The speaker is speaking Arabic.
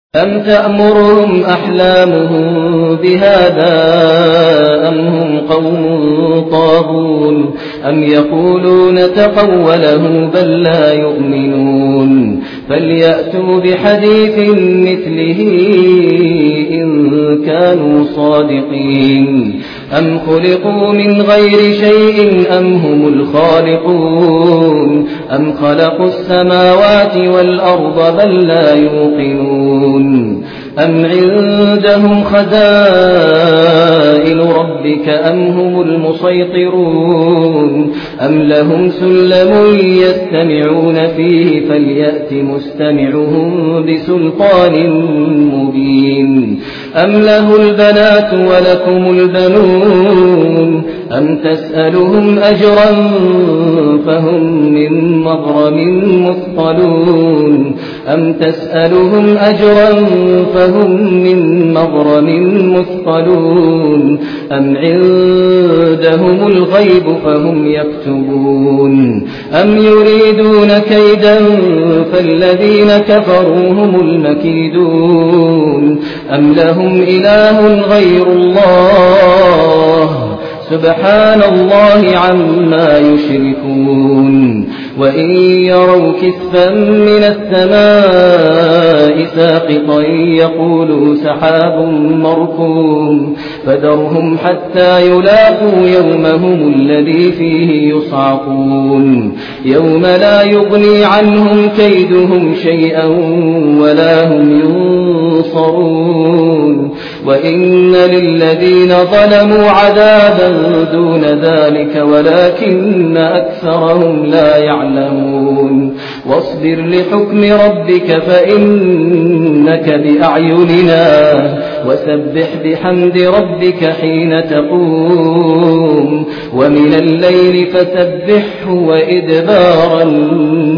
أم تأمرهم أحلامهم بهذا أم هم قوم طاغون أم يقولون تقوله بل لا يؤمنون فليأتوا بحديث مثله إن كانوا صادقين أم خلقوا من غير شيء أم هم الخالقون أم خلقوا السماوات والأرض بل لا يوقنون أم عندهم خزائن ربك أم هم المسيطرون أم لهم سلم يستمعون فيه فليأت مستمعهم بسلطان مبين أم له البنات ولكم البنون أم تسألهم أجرا فهم من مغرم مثقلون أم تسألهم أجرا فهم من مغرم مثقلون أم عندهم الغيب فهم يكتبون أم يريدون كيدا فالذين كفروا هم المكيدون أم لهم إله غير الله سبحان الله عما يشركون وإن يروا كسفا من السماء ساقطا يقولوا سحاب مركوم فذرهم حتى يلاقوا يومهم الذي فيه يصعقون يوم لا يغني عنهم كيدهم شيئا ولا هم ينصرون وإن للذين ظلموا عذابا دون ذلك ولكن أكثرهم لا يعلمون واصبر لحكم ربك فإنك بأعيننا وسبح بحمد ربك حين تقوم ومن الليل فسبحه وإدبار